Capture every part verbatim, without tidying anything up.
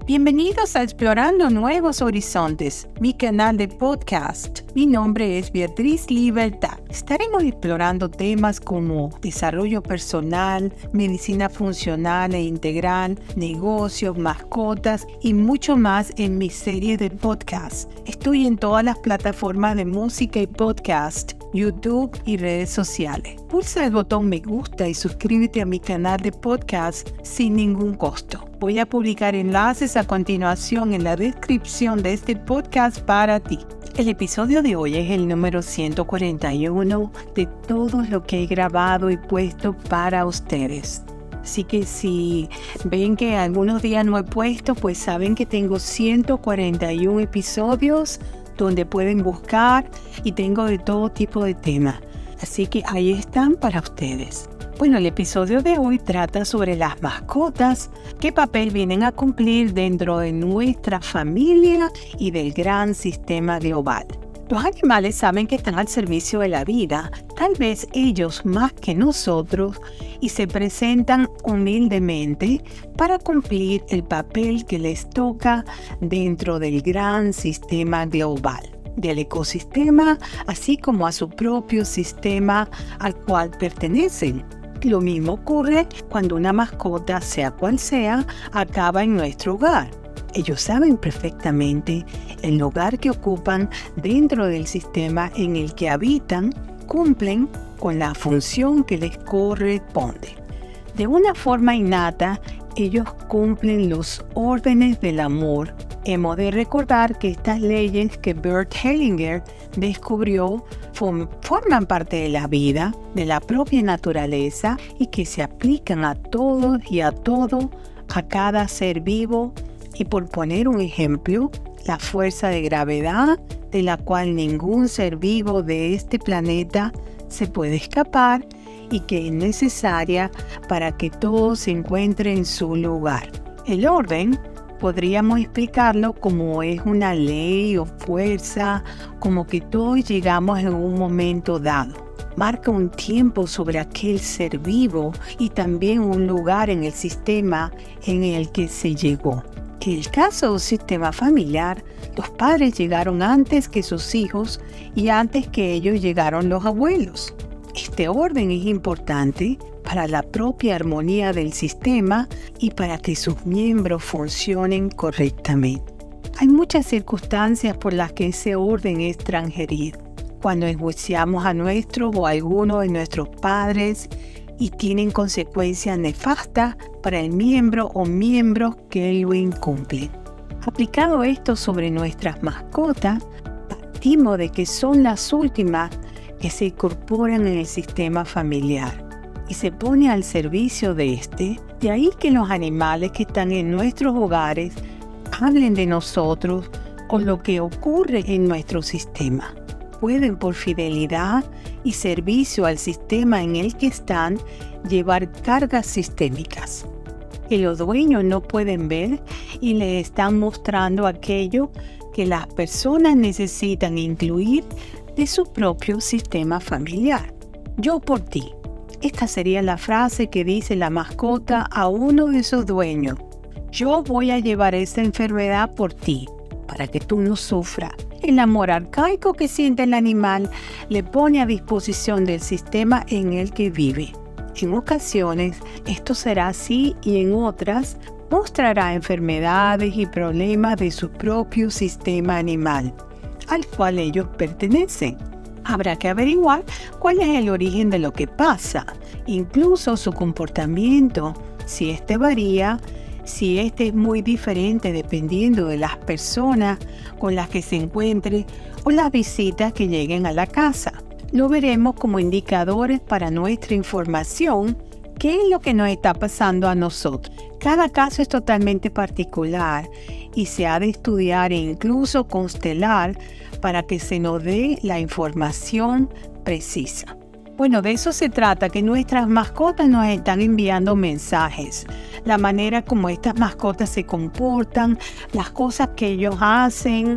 Bienvenidos a Explorando Nuevos Horizontes, mi canal de podcast. Mi nombre es Beatriz Libertad. Estaremos explorando temas como desarrollo personal, medicina funcional e integral, negocios, mascotas y mucho más en mi serie de podcast. Estoy en todas las plataformas de música y podcast, YouTube y redes sociales. Pulsa el botón me gusta y suscríbete a mi canal de podcast sin ningún costo. Voy a publicar enlaces a continuación en la descripción de este podcast para ti. El episodio de hoy es el número ciento cuarenta y uno de todo lo que he grabado y puesto para ustedes. Así que si ven que algunos días no he puesto, pues saben que tengo ciento cuarenta y uno episodios donde pueden buscar y tengo de todo tipo de temas. Así que ahí están para ustedes. Bueno, el episodio de hoy trata sobre las mascotas, qué papel vienen a cumplir dentro de nuestra familia y del gran sistema global. Los animales saben que están al servicio de la vida, tal vez ellos más que nosotros, y se presentan humildemente para cumplir el papel que les toca dentro del gran sistema global, del ecosistema, así como a su propio sistema al cual pertenecen. Lo mismo ocurre cuando una mascota, sea cual sea, acaba en nuestro hogar. Ellos saben perfectamente el lugar que ocupan dentro del sistema en el que habitan, cumplen con la función que les corresponde. De una forma innata, ellos cumplen los órdenes del amor. Hemos de recordar que estas leyes que Bert Hellinger descubrió form- forman parte de la vida, de la propia naturaleza y que se aplican a todos y a todo, a cada ser vivo. Y por poner un ejemplo, la fuerza de gravedad, de la cual ningún ser vivo de este planeta se puede escapar y que es necesaria para que todo se encuentre en su lugar. El orden podríamos explicarlo como es una ley o fuerza, como que todos llegamos en un momento dado. Marca un tiempo sobre aquel ser vivo y también un lugar en el sistema en el que se llegó. En el caso de un sistema familiar, los padres llegaron antes que sus hijos y antes que ellos llegaron los abuelos. Este orden es importante para la propia armonía del sistema y para que sus miembros funcionen correctamente. Hay muchas circunstancias por las que ese orden es transgredido. Cuando enjuiciamos a nuestro o a alguno de nuestros padres y tienen consecuencias nefastas para el miembro o miembros que lo incumplen. Aplicado esto sobre nuestras mascotas, partimos de que son las últimas que se incorporan en el sistema familiar y se pone al servicio de este. De ahí que los animales que están en nuestros hogares hablen de nosotros o lo que ocurre en nuestro sistema. Pueden por fidelidad y servicio al sistema en el que están llevar cargas sistémicas que los dueños no pueden ver y les están mostrando aquello que las personas necesitan incluir de su propio sistema familiar. Yo por ti. Esta sería la frase que dice la mascota a uno de sus dueños. Yo voy a llevar esta enfermedad por ti, para que tú no sufras. El amor arcaico que siente el animal le pone a disposición del sistema en el que vive. En ocasiones esto será así y en otras mostrará enfermedades y problemas de su propio sistema animal, al cual ellos pertenecen. Habrá que averiguar cuál es el origen de lo que pasa, incluso su comportamiento, si este varía, si este es muy diferente dependiendo de las personas con las que se encuentre o las visitas que lleguen a la casa. Lo veremos como indicadores para nuestra información, qué es lo que nos está pasando a nosotros. Cada caso es totalmente particular y se ha de estudiar e incluso constelar para que se nos dé la información precisa. Bueno, de eso se trata, que nuestras mascotas nos están enviando mensajes. La manera como estas mascotas se comportan, las cosas que ellos hacen,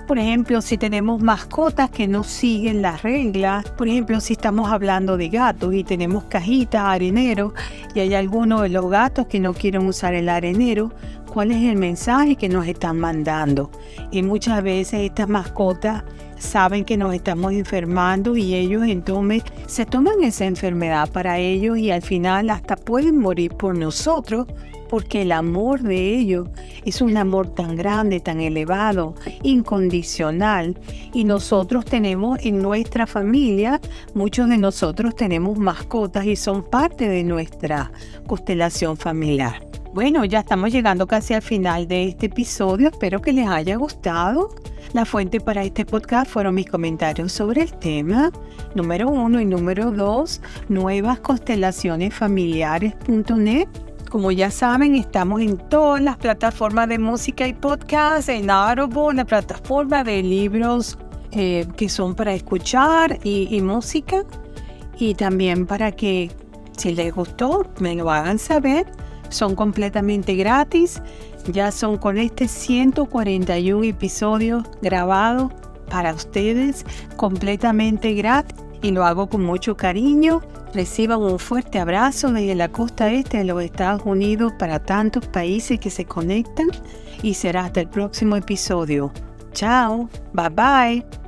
Por ejemplo, si tenemos mascotas que no siguen las reglas, por ejemplo, si estamos hablando de gatos y tenemos cajitas, areneros, y hay algunos de los gatos que no quieren usar el arenero, ¿cuál es el mensaje que nos están mandando? Y muchas veces estas mascotas saben que nos estamos enfermando y ellos entonces se toman esa enfermedad para ellos y al final hasta pueden morir por nosotros, porque el amor de ellos es un amor tan grande, tan elevado, incondicional. Y nosotros tenemos en nuestra familia, muchos de nosotros tenemos mascotas y son parte de nuestra constelación familiar. Bueno, ya estamos llegando casi al final de este episodio. Espero que les haya gustado. La fuente para este podcast fueron mis comentarios sobre el tema. Número uno y número dos, nuevas constelaciones familiares punto net. Como ya saben, estamos en todas las plataformas de música y podcast, en Audible, la plataforma de libros eh, que son para escuchar y, y música. Y también para que, si les gustó, me lo hagan saber. Son completamente gratis. Ya son con este ciento cuarenta y uno episodios grabados para ustedes, completamente gratis. Y lo hago con mucho cariño. Reciban un fuerte abrazo desde la costa este de los Estados Unidos para tantos países que se conectan. Y será hasta el próximo episodio. Chao. Bye bye.